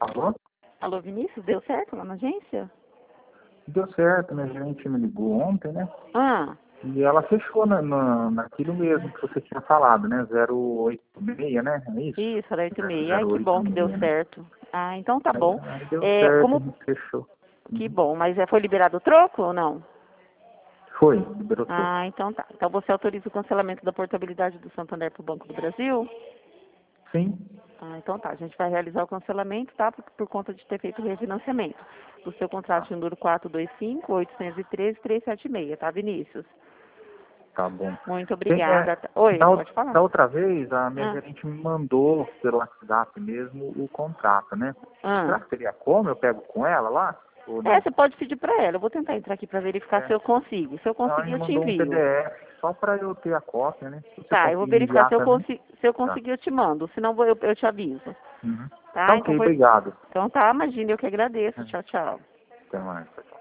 Alô? Alô, Vinícius, deu certo lá na agência? Deu certo, né? A gente me ligou ontem, né? Ah, E ela fechou naquilo mesmo que você tinha falado, né? 086, né? É isso? isso, era 8h30. Ai, que bom que deu 086, né? certo. Ah, então tá bom. Aí deu É, certo, a como... gente fechou. Que Uhum. bom, mas foi liberado o troco ou não? Foi, liberou tudo. Ah, então tá. Então você autoriza o cancelamento da portabilidade do Santander para o Banco do Brasil? Sim, Ah, então tá. A gente vai realizar o cancelamento, tá? Por conta de ter feito o refinanciamento do seu contrato tá, de número 425-813-376, tá, Vinícius? tá bom. Muito Tem, obrigada. Oi, pode falar. da outra vez, a minha Ah, gerente me mandou pelo WhatsApp mesmo o contrato, né? ah. Será que seria como? Eu pego com ela lá? Ou É, não? você pode pedir para ela. Eu vou tentar entrar aqui para verificar se É. eu consigo. Se eu Ela conseguir, me eu te mandou um envio. PDF só para eu ter a cópia, né? Se você Tá, eu vou conseguir me verificar enviar também. se eu Tá. conseguir, eu te mando. Se não, eu te aviso. Uhum. Tá Tá? ok, obrigado. Então tá, imagina, eu que agradeço. É. Tchau, tchau. Até mais. Tchau, tchau.